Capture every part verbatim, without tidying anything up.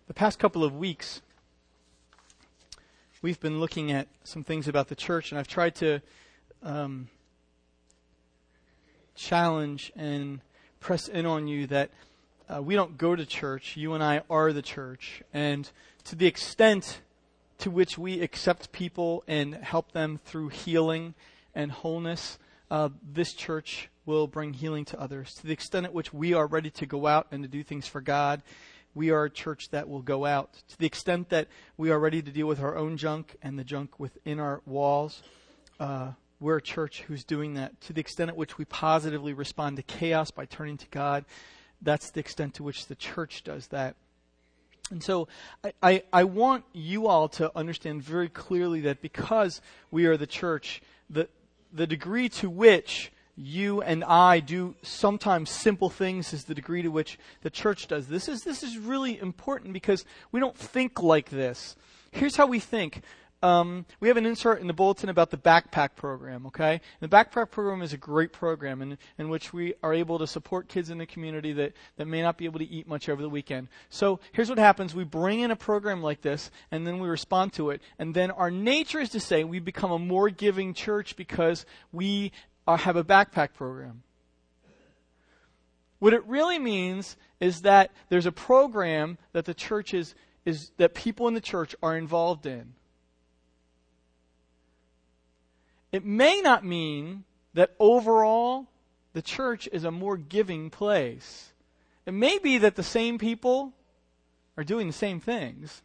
The past couple of weeks, we've been looking at some things about the church, and I've tried to um, challenge and press in on you that uh, we don't go to church. You and I are the church. And to the extent to which we accept people and help them through healing and wholeness, uh, this church will bring healing to others. To the extent at which we are ready to go out and to do things for God, we are a church that will go out. To the extent that we are ready to deal with our own junk and the junk within our walls, uh, we're a church who's doing that. To the extent at which we positively respond to chaos by turning to God, that's the extent to which the church does that. And so I, I, I want you all to understand very clearly that because we are the church, the, the degree to which you and I do sometimes simple things is the degree to which the church does. This is this is really important because we don't think like this. Here's how we think. Um, we have an insert in the bulletin about the backpack program, okay? And the backpack program is a great program in, in which we are able to support kids in the community that, that may not be able to eat much over the weekend. So here's what happens. We bring in a program like this, and then we respond to it. And then our nature is to say we become a more giving church because we Uh, have a backpack program. What it really means is that there's a program that the church is, is that people in the church are involved in. It may not mean that overall the church is a more giving place. It may be that the same people are doing the same things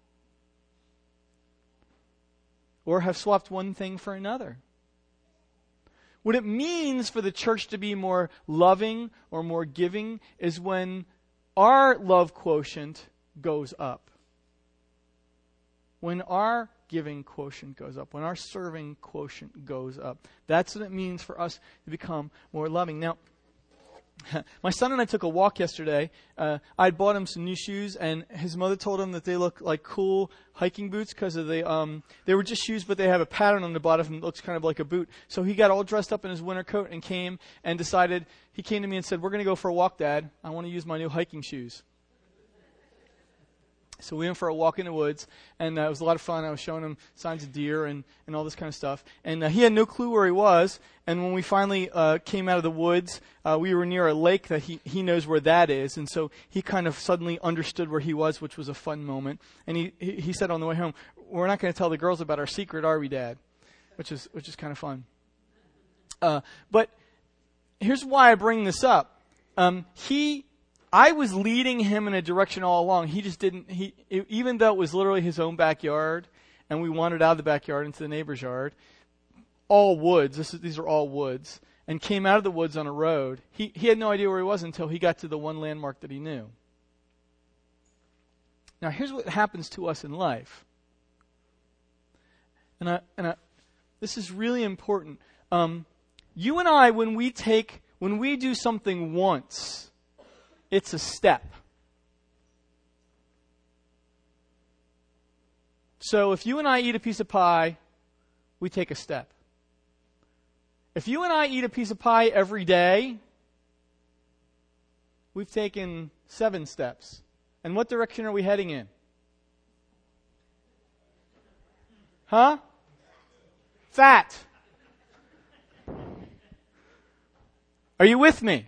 or have swapped one thing for another. What it means for the church to be more loving or more giving is when our love quotient goes up. When our giving quotient goes up. When our serving quotient goes up. That's what it means for us to become more loving. Now, my son and I took a walk yesterday. Uh, I bought him some new shoes, and his mother told him that they look like cool hiking boots because of the um, they were just shoes, but they have a pattern on the bottom that looks kind of like a boot. So he got all dressed up in his winter coat and came and decided, he came to me and said, "We're going to go for a walk, Dad. I want to use my new hiking shoes." So we went for a walk in the woods, and uh, it was a lot of fun. I was showing him signs of deer and, and all this kind of stuff. And uh, he had no clue where he was. And when we finally uh, came out of the woods, uh, we were near a lake that he, he knows where that is. And so he kind of suddenly understood where he was, which was a fun moment. And he, he, he said on the way home, "We're not going to tell the girls about our secret, are we, Dad?" Which is, which is kind of fun. Uh, but here's why I bring this up. Um, he... I was leading him in a direction all along. He just didn't, he, even though it was literally his own backyard, and we wandered out of the backyard into the neighbor's yard, all woods, this is, these are all woods, and came out of the woods on a road. He, he had no idea where he was until he got to the one landmark that he knew. Now, here's what happens to us in life. And I, and I, this is really important. Um, you and I, when we take, when we do something once, it's a step. So if you and I eat a piece of pie, we take a step. If you and I eat a piece of pie every day, we've taken seven steps. And what direction are we heading in? Huh? Fat. Are you with me?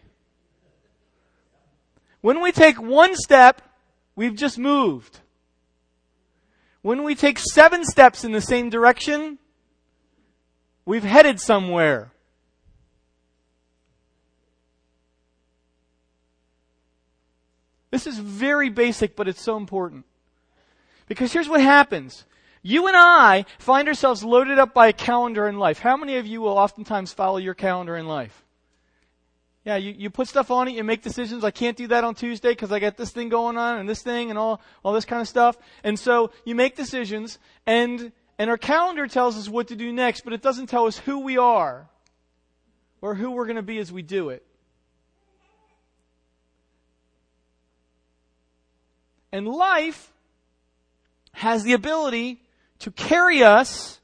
When we take one step, we've just moved. When we take seven steps in the same direction, we've headed somewhere. This is very basic, but it's so important. Because here's what happens. You and I find ourselves loaded up by a calendar in life. How many of you will oftentimes follow your calendar in life? Yeah, you, you put stuff on it, you make decisions. I can't do that on Tuesday because I got this thing going on and this thing and all, all this kind of stuff. And so you make decisions, and and our calendar tells us what to do next, but it doesn't tell us who we are or who we're going to be as we do it. And life has the ability to carry us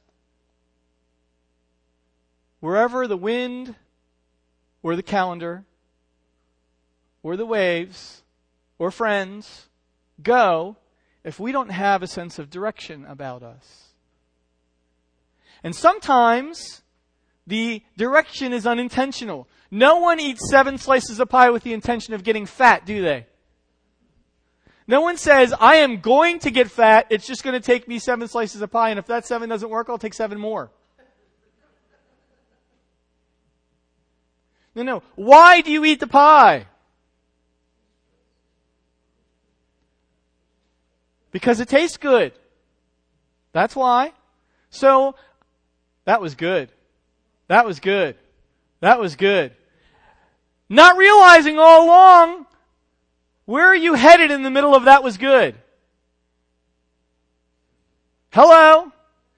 wherever the wind or the calendar, or the waves, or friends go, if we don't have a sense of direction about us. And sometimes the direction is unintentional. No one eats seven slices of pie with the intention of getting fat, do they? No one says, I am going to get fat, it's just going to take me seven slices of pie, and if that seven doesn't work, I'll take seven more. No, no. Why do you eat the pie? Because it tastes good. That's why. So, that was good. That was good. That was good. Not realizing all along, where are you headed in the middle of that was good? Hello?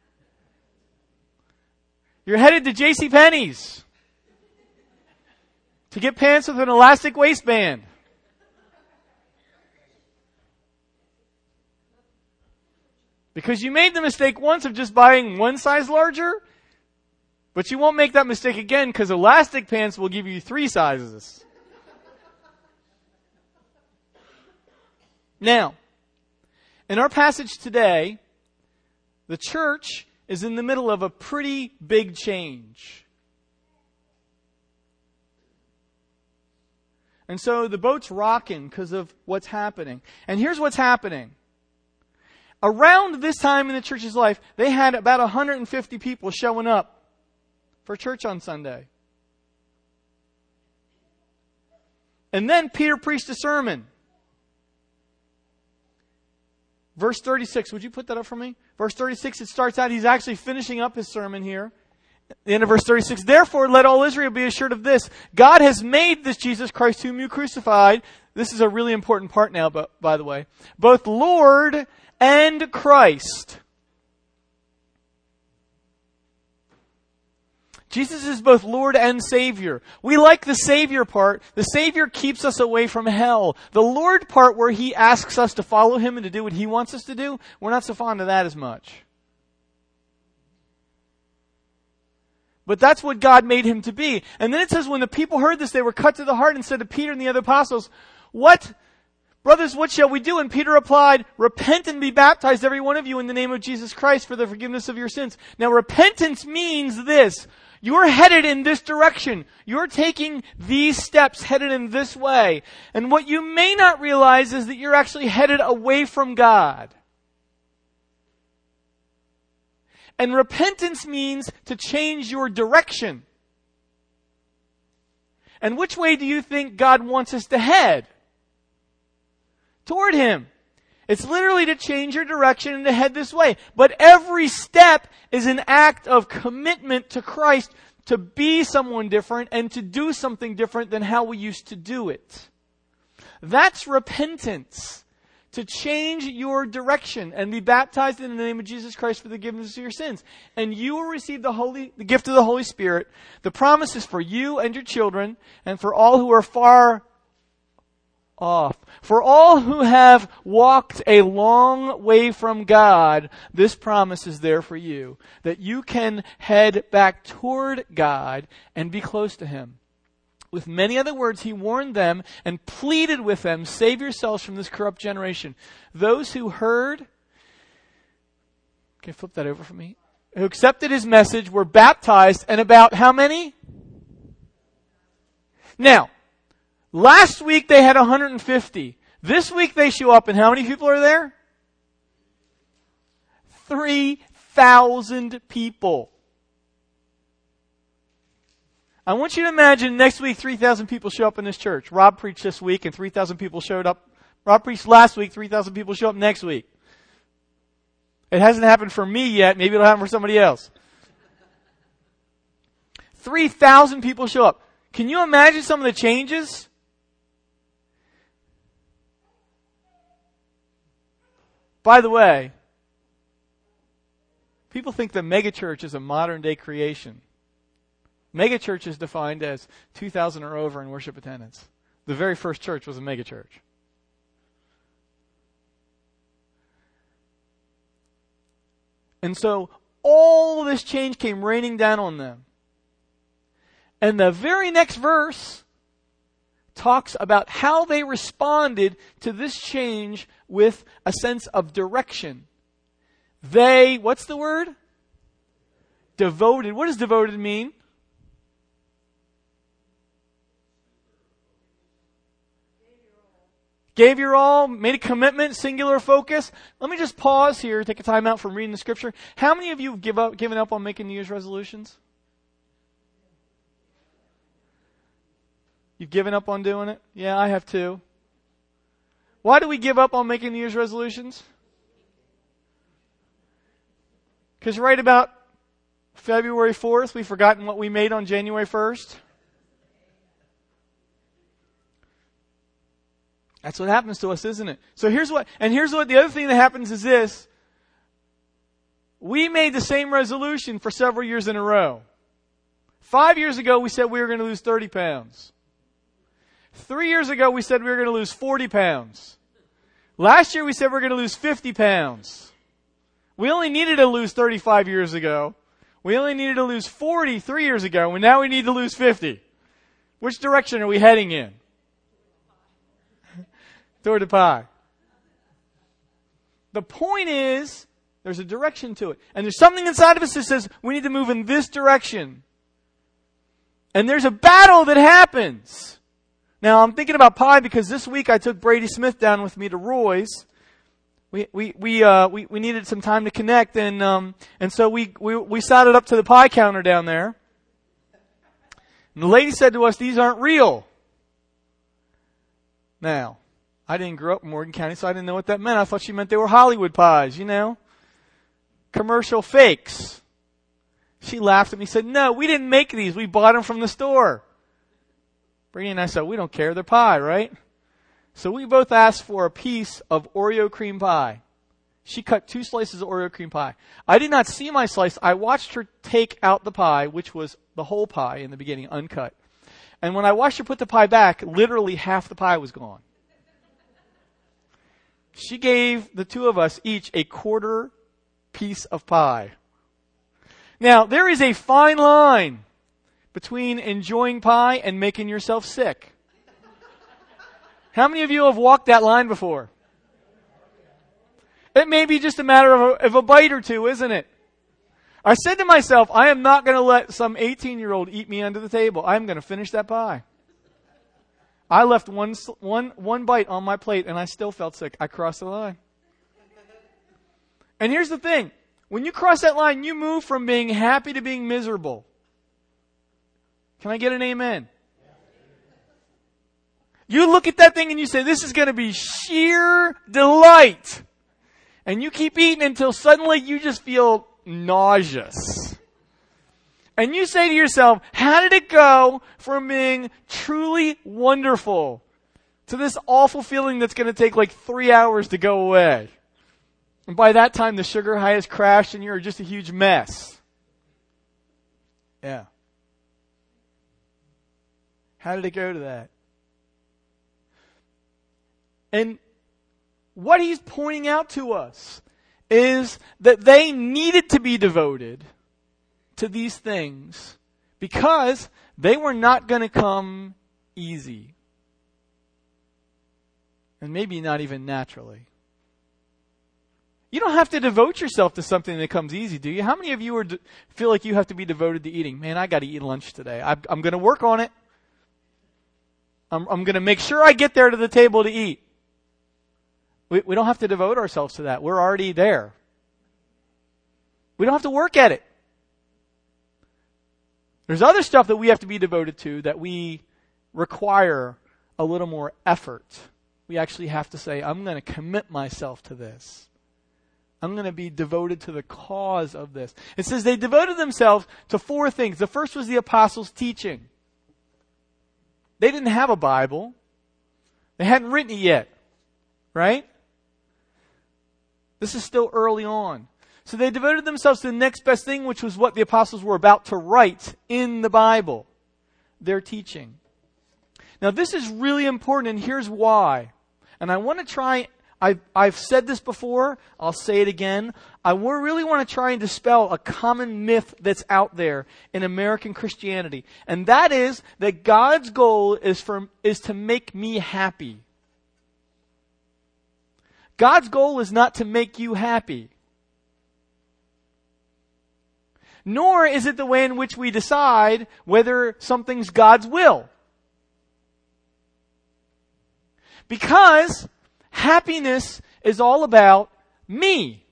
You're headed to JCPenney's to get pants with an elastic waistband. Because you made the mistake once of just buying one size larger, but you won't make that mistake again because elastic pants will give you three sizes. Now, in our passage today, the church is in the middle of a pretty big change. And so the boat's rocking because of what's happening. And here's what's happening. Around this time in the church's life, they had about one hundred fifty people showing up for church on Sunday. And then Peter preached a sermon. Verse thirty-six, would you put that up for me? Verse thirty-six, it starts out, he's actually finishing up his sermon here. The end of verse thirty-six, therefore let all Israel be assured of this. God has made this Jesus Christ whom you crucified. This is a really important part now, but by the way. Both Lord and Christ. Jesus is both Lord and Savior. We like the Savior part. The Savior keeps us away from hell. The Lord part, where He asks us to follow Him and to do what He wants us to do, we're not so fond of that as much. But that's what God made Him to be. And then it says, when the people heard this, they were cut to the heart and said to Peter and the other apostles, What, brothers, what shall we do? And Peter replied, repent and be baptized, every one of you, in the name of Jesus Christ for the forgiveness of your sins. Now, repentance means this. You're headed in this direction. You're taking these steps headed in this way. And what you may not realize is that you're actually headed away from God. And repentance means to change your direction. And which way do you think God wants us to head? Toward Him. It's literally to change your direction and to head this way. But every step is an act of commitment to Christ to be someone different and to do something different than how we used to do it. That's repentance. To change your direction and be baptized in the name of Jesus Christ for the forgiveness of your sins. And you will receive the Holy, the gift of the Holy Spirit. The promise is for you and your children and for all who are far off. For all who have walked a long way from God, this promise is there for you. That you can head back toward God and be close to Him. With many other words, He warned them and pleaded with them, save yourselves from this corrupt generation. Those who heard, can you flip that over for me? Who accepted His message were baptized, and about how many? Now, last week they had one hundred fifty. This week they show up, and how many people are there? three thousand people. I want you to imagine next week three thousand people show up in this church. Rob preached this week and three thousand people showed up. Rob preached last week, three thousand people show up next week. It hasn't happened for me yet. Maybe it'll happen for somebody else. three thousand people show up. Can you imagine some of the changes? By the way, people think the megachurch is a modern day creation. Megachurch is defined as two thousand or over in worship attendance. The very first church was a megachurch. And so all this change came raining down on them. And the very next verse talks about how they responded to this change with a sense of direction. They, what's the word? Devoted. What does devoted mean? Gave your all, made a commitment, singular focus. Let me just pause here, take a time out from reading the scripture. How many of you have give up, given up on making New Year's resolutions? You've given up on doing it? Yeah, I have too. Why do we give up on making New Year's resolutions? Because right about February fourth, we've forgotten what we made on January first. That's what happens to us, isn't it? So here's what, and here's what, the other thing that happens is this. We made the same resolution for several years in a row. Five years ago, we said we were going to lose thirty pounds. Three years ago, we said we were going to lose forty pounds. Last year, we said we were going to lose fifty pounds. We only needed to lose thirty-five years ago. We only needed to lose forty three years ago, and now we need to lose fifty. Which direction are we heading in? Toward the pie. The point is, there's a direction to it. And there's something inside of us that says, we need to move in this direction. And there's a battle that happens. Now, I'm thinking about pie because this week I took Brady Smith down with me to Roy's. We we we uh we, we needed some time to connect, and um and so we we we sat it up to the pie counter down there. And the lady said to us, "These aren't real." Now, I didn't grow up in Morgan County, so I didn't know what that meant. I thought she meant they were Hollywood pies, you know, commercial fakes. She laughed at me and said, "No, we didn't make these. We bought them from the store." Brady and I said, "We don't care. They're pie, right?" So we both asked for a piece of Oreo cream pie. She cut two slices of Oreo cream pie. I did not see my slice. I watched her take out the pie, which was the whole pie in the beginning, uncut. And when I watched her put the pie back, literally half the pie was gone. She gave the two of us each a quarter piece of pie. Now, there is a fine line between enjoying pie and making yourself sick. How many of you have walked that line before? It may be just a matter of a, of a bite or two, isn't it? I said to myself, I am not going to let some eighteen-year-old eat me under the table. I'm going to finish that pie. I left one, one, one bite on my plate and I still felt sick. I crossed the line. And here's the thing. When you cross that line, you move from being happy to being miserable. Can I get an amen? You look at that thing and you say, this is going to be sheer delight. And you keep eating until suddenly you just feel nauseous. And you say to yourself, how did it go from being truly wonderful to this awful feeling that's going to take like three hours to go away? And by that time, the sugar high has crashed and you're just a huge mess. Yeah. How did it go to that? And what he's pointing out to us is that they needed to be devoted to these things because they were not going to come easy. And maybe not even naturally. You don't have to devote yourself to something that comes easy, do you? How many of you are, feel like you have to be devoted to eating? Man, I got to eat lunch today. I, I'm going to work on it. I'm, I'm going to make sure I get there to the table to eat. We, we don't have to devote ourselves to that. We're already there. We don't have to work at it. There's other stuff that we have to be devoted to that we require a little more effort. We actually have to say, I'm going to commit myself to this. I'm going to be devoted to the cause of this. It says they devoted themselves to four things. The first was the apostles' teaching. They didn't have a Bible. They hadn't written it yet. Right? This is still early on. So they devoted themselves to the next best thing, which was what the apostles were about to write in the Bible. Their teaching. Now this is really important, and here's why. And I want to try, I've, I've said this before. I'll say it again. I really want to try and dispel a common myth that's out there in American Christianity. And that is that God's goal is for, is to make me happy. God's goal is not to make you happy. Nor is it the way in which we decide whether something's God's will. Because happiness is all about me.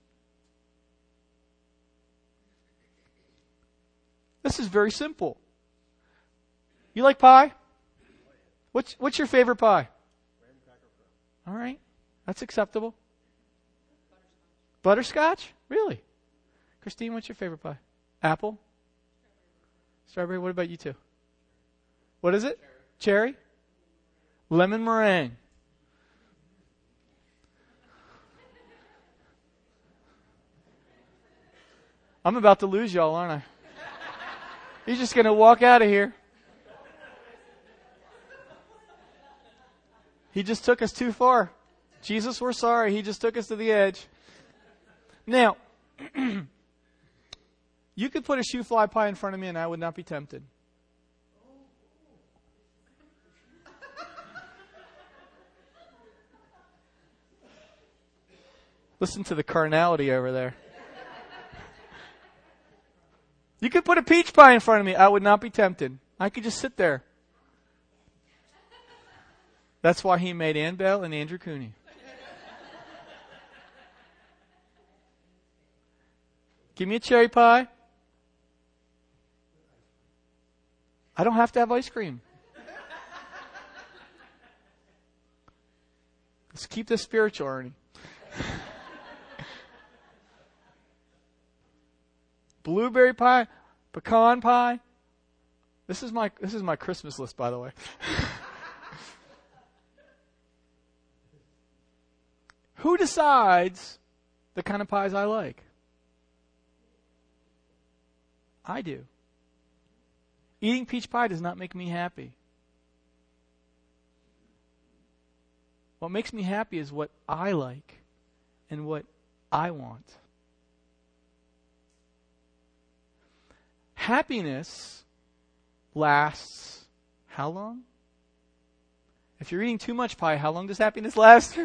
This is very simple. You like pie? What's what's your favorite pie? All right. That's acceptable. Butterscotch? Really? Christine, what's your favorite pie? Apple? Strawberry? What about you two? What is it? Cherry? Cherry? Lemon meringue. I'm about to lose y'all, aren't I? You're just going to walk out of here. He just took us too far. Jesus, we're sorry. He just took us to the edge. Now, you could put a shoe fly pie in front of me and I would not be tempted. Listen to the carnality over there. You could put a peach pie in front of me. I would not be tempted. I could just sit there. That's why he made Ann Bell and Andrew Cooney. Give me a cherry pie. I don't have to have ice cream. Let's keep this spiritual, Ernie. Blueberry pie, pecan pie. This is my this is my Christmas list, by the way. Who decides the kind of pies I like? I do. Eating peach pie does not make me happy. What makes me happy is what I like and what I want. Happiness lasts how long? If you're eating too much pie, how long does happiness last?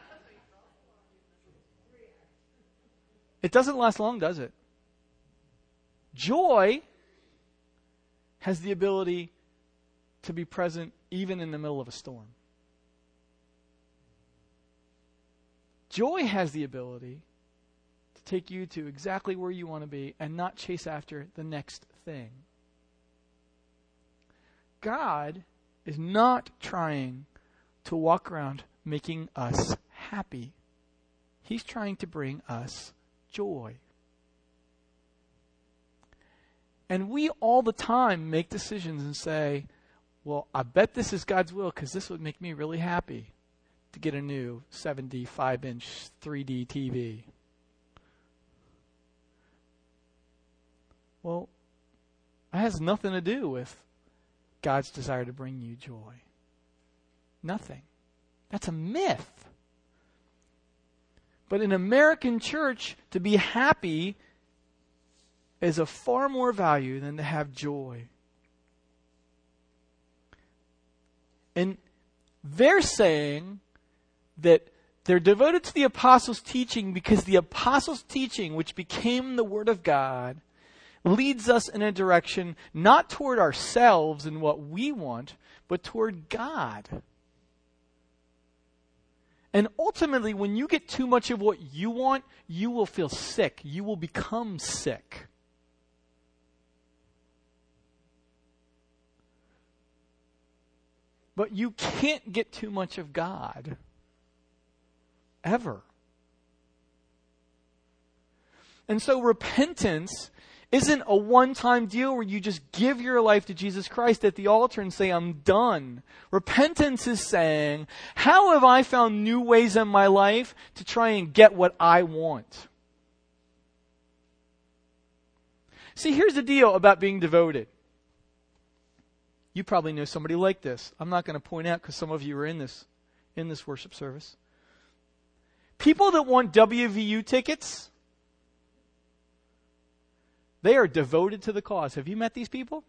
It doesn't last long, does it? Joy has the ability to be present even in the middle of a storm. Joy has the ability to take you to exactly where you want to be and not chase after the next thing. God is not trying to walk around making us happy. He's trying to bring us joy. And we all the time make decisions and say, well, I bet this is God's will because this would make me really happy to get a new seventy-five inch three D T V. Well, it has nothing to do with God's desire to bring you joy. Nothing. That's a myth. But in American church, to be happy is of far more value than to have joy. And they're saying that they're devoted to the apostles' teaching because the apostles' teaching, which became the Word of God, leads us in a direction not toward ourselves and what we want, but toward God. And ultimately, when you get too much of what you want, you will feel sick. You will become sick. But you can't get too much of God. Ever. And so repentance isn't a one-time deal where you just give your life to Jesus Christ at the altar and say, I'm done. Repentance is saying, how have I found new ways in my life to try and get what I want? See, here's the deal about being devoted. You probably know somebody like this. I'm not going to point out because some of you are in this, in this worship service. People that want W V U tickets, they are devoted to the cause. Have you met these people?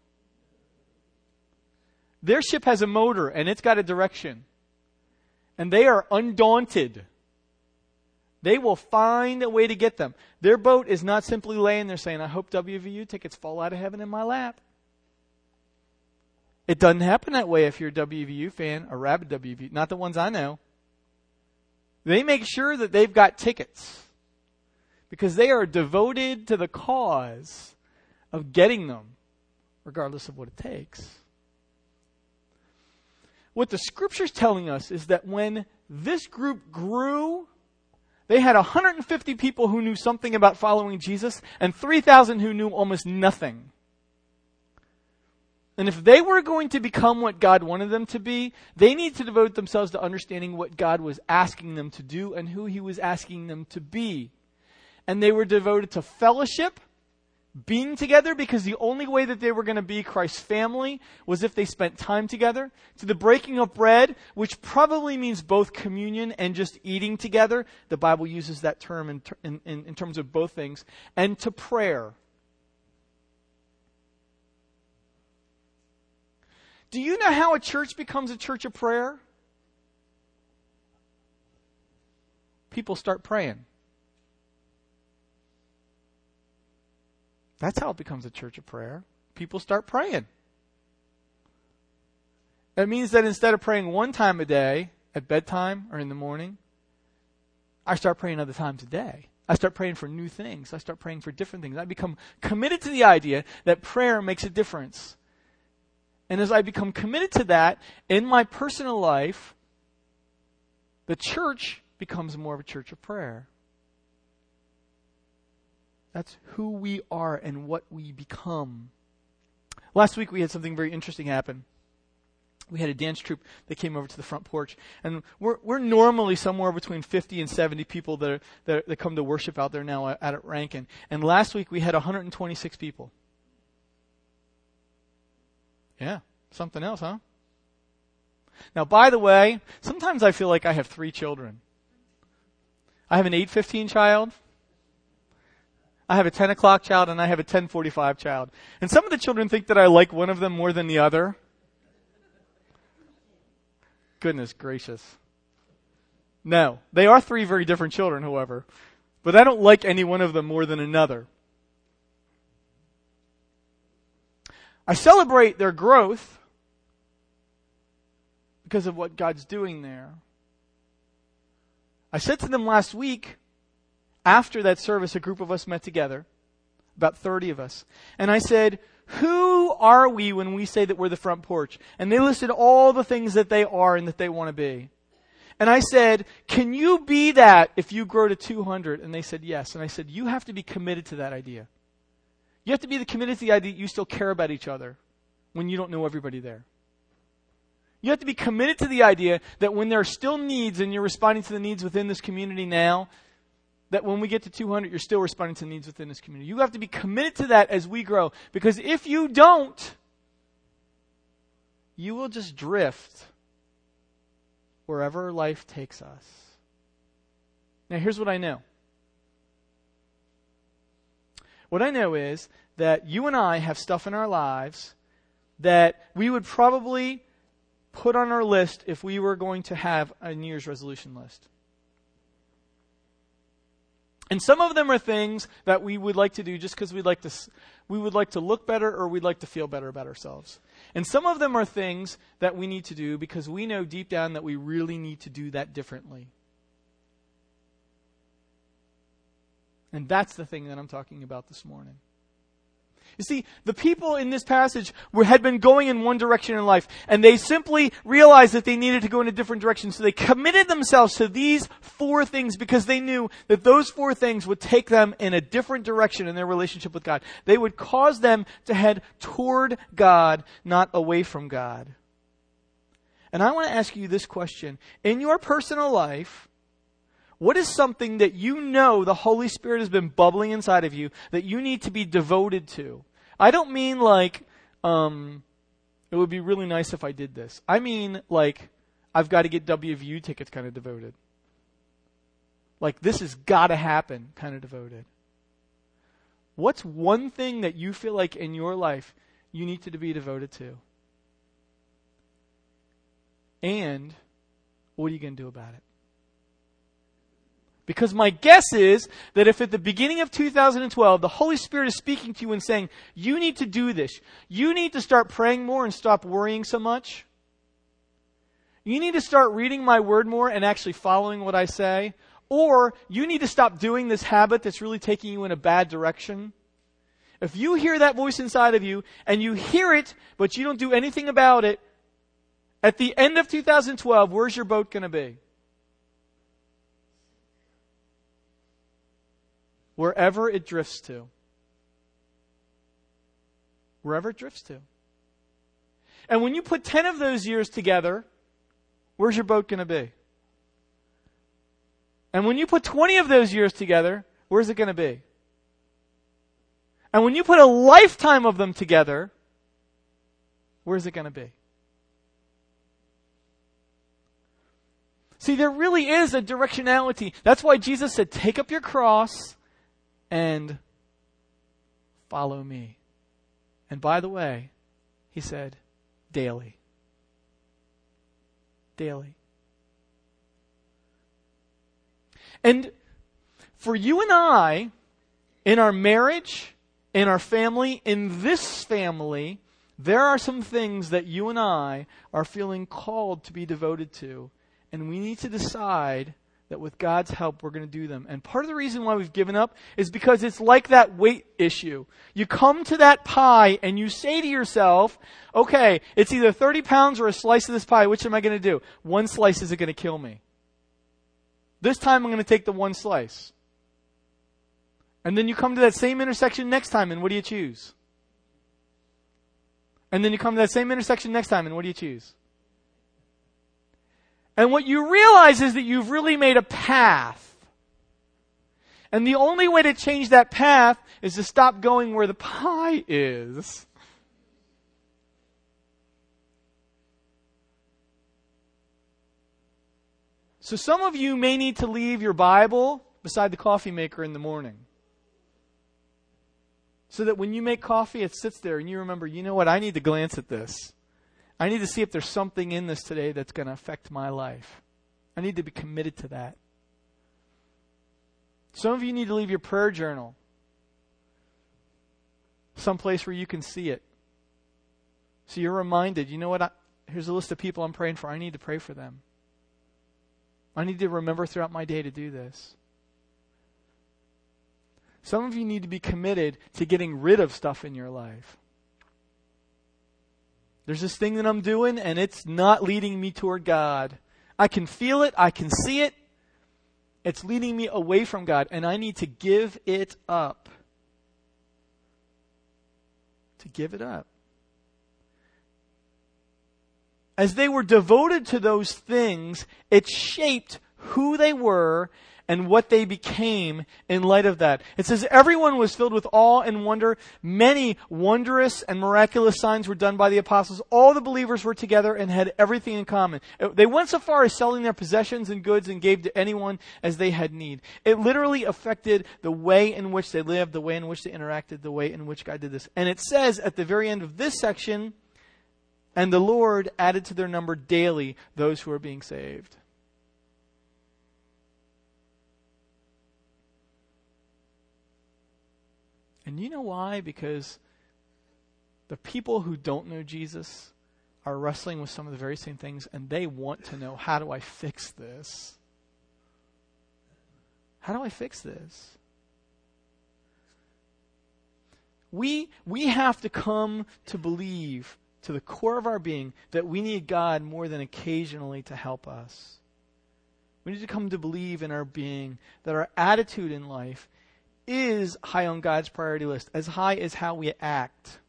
Their ship has a motor and it's got a direction. And they are undaunted. They will find a way to get them. Their boat is not simply laying there saying, I hope W V U tickets fall out of heaven in my lap. It doesn't happen that way if you're a W V U fan, a rabid W V U, not the ones I know. They make sure that they've got tickets because they are devoted to the cause of getting them, regardless of what it takes. What the Scripture's telling us is that when this group grew, they had one hundred fifty people who knew something about following Jesus and three thousand who knew almost nothing. And if they were going to become what God wanted them to be, they need to devote themselves to understanding what God was asking them to do and who He was asking them to be. And they were devoted to fellowship, being together, because the only way that they were going to be Christ's family was if they spent time together, to the breaking of bread, which probably means both communion and just eating together. The Bible uses that term in, in, in terms of both things, and to prayer. Do you know how a church becomes a church of prayer? People start praying. That's how it becomes a church of prayer. People start praying. That means that instead of praying one time a day, at bedtime or in the morning, I start praying other times a day. I start praying for new things. I start praying for different things. I become committed to the idea that prayer makes a difference. And as I become committed to that in my personal life, the church becomes more of a church of prayer. That's who we are and what we become. Last week we had something very interesting happen. We had a dance troupe that came over to the front porch. And we're we're normally somewhere between fifty and seventy people that, are, that, that come to worship out there now out at Rankin. And last week we had one hundred twenty-six people. Yeah, something else, huh? Now, by the way, sometimes I feel like I have three children. I have an eight fifteen child, I have a ten o'clock child, and I have a ten forty-five child. And some of the children think that I like one of them more than the other. Goodness gracious. No, they are three very different children, however. But I don't like any one of them more than another. I celebrate their growth because of what God's doing there. I said to them last week, after that service, a group of us met together, about thirty of us. And I said, who are we when we say that we're the front porch? And they listed all the things that they are and that they want to be. And I said, can you be that if you grow to two hundred? And they said, yes. And I said, you have to be committed to that idea. You have to be committed to the idea that you still care about each other when you don't know everybody there. You have to be committed to the idea that when there are still needs and you're responding to the needs within this community now, that when we get to two hundred, you're still responding to the needs within this community. You have to be committed to that as we grow. Because if you don't, you will just drift wherever life takes us. Now, here's what I know. What I know is that you and I have stuff in our lives that we would probably put on our list if we were going to have a New Year's resolution list. And some of them are things that we would like to do just because we'd like to, we would like to look better or we'd like to feel better about ourselves. And some of them are things that we need to do because we know deep down that we really need to do that differently. And that's the thing that I'm talking about this morning. You see, the people in this passage were, had been going in one direction in life, and they simply realized that they needed to go in a different direction. So they committed themselves to these four things because they knew that those four things would take them in a different direction in their relationship with God. They would cause them to head toward God, not away from God. And I want to ask you this question. In your personal life, what is something that you know the Holy Spirit has been bubbling inside of you that you need to be devoted to? I don't mean like, um, it would be really nice if I did this. I mean like, I've got to get W V U tickets kind of devoted. like this has got to happen kind of devoted? What's one thing that you feel like in your life you need to be devoted to? And what are you going to do about it? Because my guess is that if at the beginning of two thousand twelve, the Holy Spirit is speaking to you and saying, you need to do this. You need to start praying more and stop worrying so much. You need to start reading my word more and actually following what I say. Or you need to stop doing this habit that's really taking you in a bad direction. If you hear that voice inside of you and you hear it, but you don't do anything about it, at the end of two thousand twelve, where's your boat going to be? Wherever it drifts to. Wherever it drifts to. And when you put ten of those years together, where's your boat going to be? And when you put twenty of those years together, where's it going to be? And when you put a lifetime of them together, where's it going to be? See, there really is a directionality. That's why Jesus said, take up your cross and follow me. And by the way, he said, daily. Daily. And for you and I, in our marriage, in our family, in this family, there are some things that you and I are feeling called to be devoted to. And we need to decide that with God's help, we're going to do them. And part of the reason why we've given up is because it's like that weight issue. You come to that pie and you say to yourself, okay, it's either thirty pounds or a slice of this pie. Which am I going to do? One slice isn't going to kill me. This time I'm going to take the one slice. And then you come to that same intersection next time, and what do you choose? And then you come to that same intersection next time, and what do you choose? And what you realize is that you've really made a path. And the only way to change that path is to stop going where the pie is. So some of you may need to leave your Bible beside the coffee maker in the morning. So that when you make coffee, it sits there and you remember, you know what, I need to glance at this. I need to see if there's something in this today that's going to affect my life. I need to be committed to that. Some of you need to leave your prayer journal someplace where you can see it. So you're reminded, you know what, I, here's a list of people I'm praying for. I need to pray for them. I need to remember throughout my day to do this. Some of you need to be committed to getting rid of stuff in your life. There's this thing that I'm doing, and it's not leading me toward God. I can feel it. I can see it. It's leading me away from God, and I need to give it up. To give it up. As they were devoted to those things, it shaped who they were and what they became in light of that. It says, everyone was filled with awe and wonder. Many wondrous and miraculous signs were done by the apostles. All the believers were together and had everything in common. They went so far as selling their possessions and goods and gave to anyone as they had need. It literally affected the way in which they lived, the way in which they interacted, the way in which God did this. And it says at the very end of this section, and the Lord added to their number daily those who are being saved. And you know why? Because the people who don't know Jesus are wrestling with some of the very same things, and they want to know, how do I fix this? How do I fix this? We, we have to come to believe to the core of our being that we need God more than occasionally to help us. We need to come to believe in our being that our attitude in life is high on God's priority list, as high as how we act.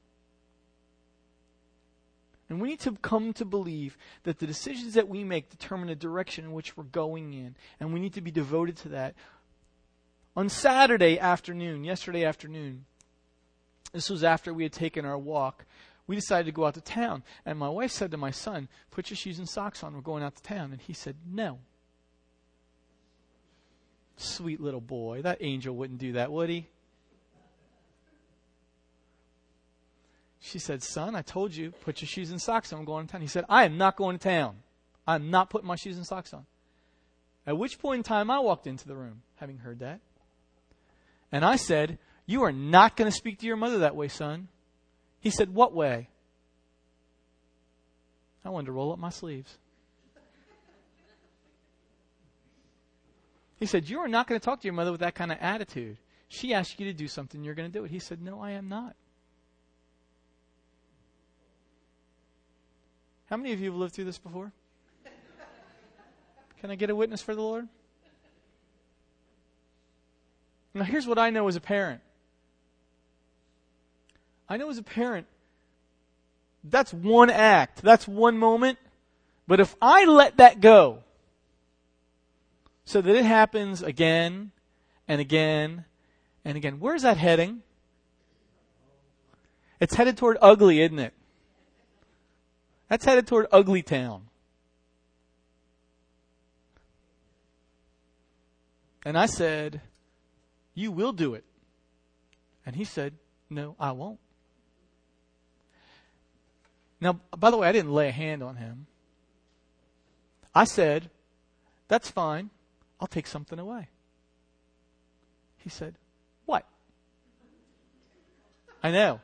And we need to come to believe that the decisions that we make determine the direction in which we're going in, and we need to be devoted to that. On Saturday afternoon, yesterday afternoon, this was after we had taken our walk, we decided to go out to town. And my wife said to my son, put your shoes and socks on, we're going out to town. And he said, no. Sweet little boy. That angel wouldn't do that, would he? She said, son, I told you, put your shoes and socks on. I'm going to town. He said, I am not going to town. I'm not putting my shoes and socks on. At which point in time I walked into the room, having heard that. And I said, you are not going to speak to your mother that way, son. He said, what way? I wanted to roll up my sleeves. He said, you are not going to talk to your mother with that kind of attitude. She asked you to do something, you're going to do it. He said, no, I am not. How many of you have lived through this before? Can I get a witness for the Lord? Now, here's what I know as a parent. I know as a parent, that's one act. That's one moment. But if I let that go, so that it happens again and again and again, where's that heading? It's headed toward ugly, isn't it? That's headed toward ugly town. And I said, you will do it. And he said, no, I won't. Now, by the way, I didn't lay a hand on him. I said, that's fine. I'll take something away. He said, what? I know.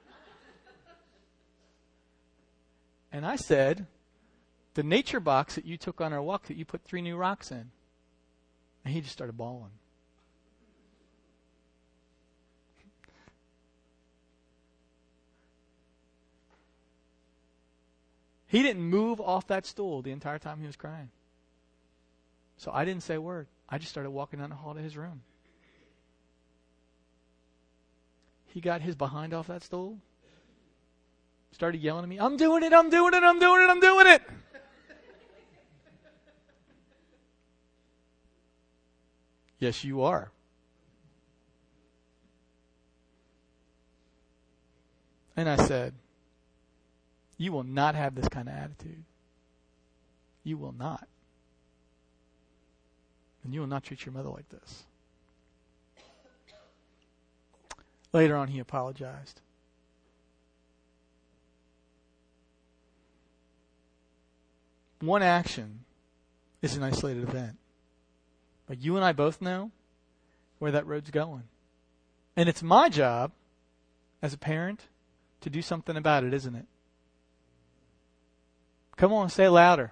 And I said, the nature box that you took on our walk that you put three new rocks in. And he just started bawling. He didn't move off that stool the entire time he was crying. So I didn't say a word. I just started walking down the hall to his room. He got his behind off that stool. Started yelling at me, I'm doing it, I'm doing it, I'm doing it, I'm doing it. Yes, you are. And I said, you will not have this kind of attitude. You will not. And you will not treat your mother like this. Later on, he apologized. One action is an isolated event. But you and I both know where that road's going. And it's my job as a parent to do something about it, isn't it? Come on, say it louder.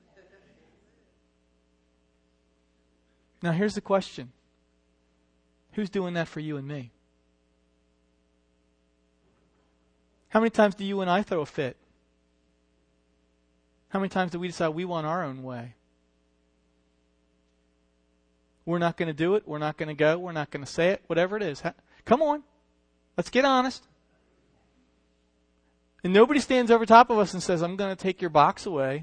Now here's the question. Who's doing that for you and me? How many times do you and I throw a fit? How many times do we decide we want our own way? We're not going to do it. We're not going to go. We're not going to say it. Whatever it is. Come on. Let's get honest. And nobody stands over top of us and says, I'm going to take your box away.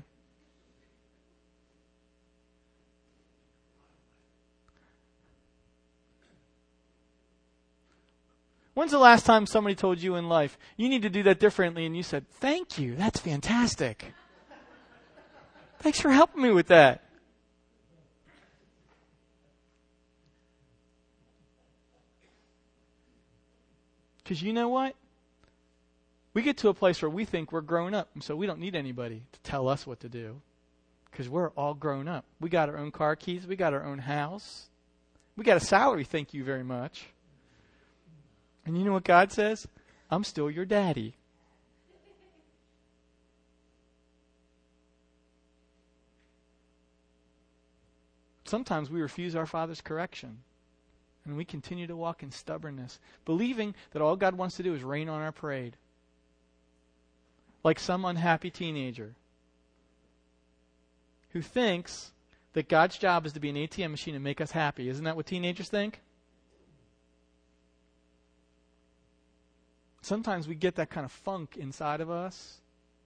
When's the last time somebody told you in life, you need to do that differently, and you said, thank you, that's fantastic. Thanks for helping me with that. Because you know what? We get to a place where we think we're grown up, and so we don't need anybody to tell us what to do. Because we're all grown up. We got our own car keys. We got our own house. We got a salary, thank you very much. And you know what God says? I'm still your daddy. Sometimes we refuse our Father's correction. And we continue to walk in stubbornness, believing that all God wants to do is rain on our parade. Like some unhappy teenager who thinks that God's job is to be an A T M machine and make us happy. Isn't that what teenagers think? Sometimes we get that kind of funk inside of us.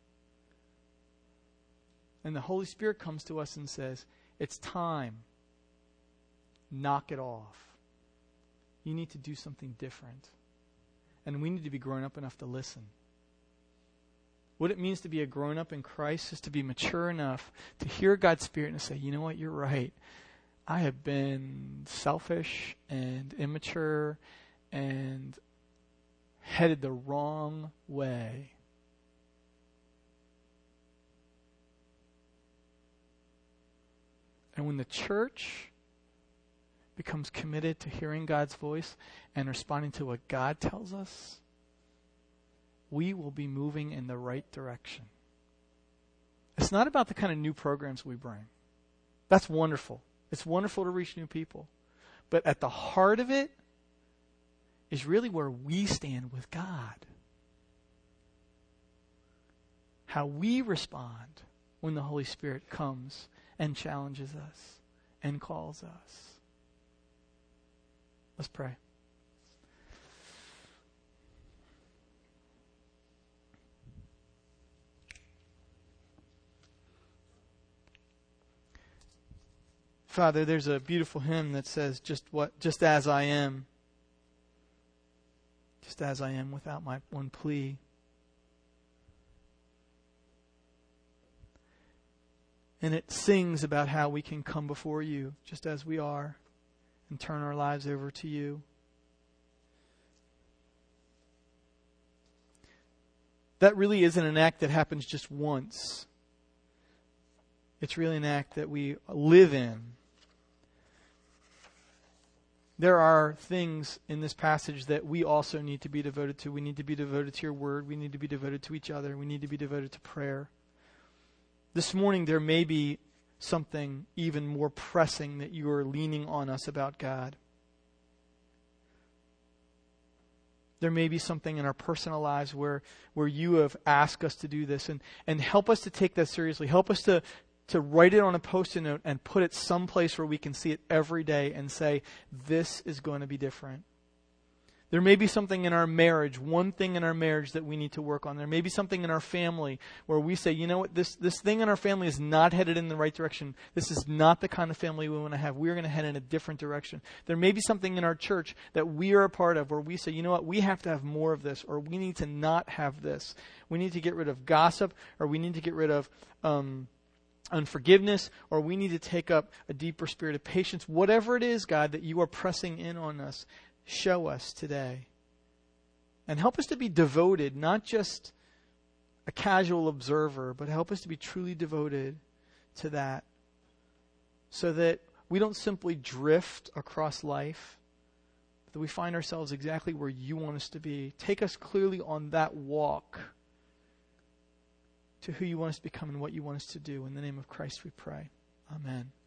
And the Holy Spirit comes to us and says, it's time. Knock it off. You need to do something different. And we need to be grown up enough to listen. What it means to be a grown up in Christ is to be mature enough to hear God's Spirit and say, you know what, you're right. I have been selfish and immature and headed the wrong way. And when the church becomes committed to hearing God's voice and responding to what God tells us, we will be moving in the right direction. It's not about the kind of new programs we bring. That's wonderful. It's wonderful to reach new people. But at the heart of it is really where we stand with God. How we respond when the Holy Spirit comes and challenges us and calls us. Let's pray. Father, there's a beautiful hymn that says, just what, just as I am, just as I am without my one plea. And it sings about how we can come before you just as we are and turn our lives over to you. That really isn't an act that happens just once. It's really an act that we live in. There are things in this passage that we also need to be devoted to. We need to be devoted to your word. We need to be devoted to each other. We need to be devoted to prayer. This morning there may be something even more pressing that you are leaning on us about, God. There may be something in our personal lives where, where you have asked us to do this, and, and help us to take that seriously. Help us to to write it on a Post-it note and put it someplace where we can see it every day and say, this is going to be different. There may be something in our marriage, one thing in our marriage that we need to work on. There may be something in our family where we say, you know what, this, this thing in our family is not headed in the right direction. This is not the kind of family we want to have. We're going to head in a different direction. There may be something in our church that we are a part of where we say, you know what, we have to have more of this, or we need to not have this. We need to get rid of gossip, or we need to get rid of um, unforgiveness, or we need to take up a deeper spirit of patience. Whatever it is, God, that you are pressing in on us, show us today. And help us to be devoted, not just a casual observer, but help us to be truly devoted to that, so that we don't simply drift across life, but that we find ourselves exactly where you want us to be. Take us clearly on that walk to who you want us to become and what you want us to do. In the name of Christ we pray. Amen.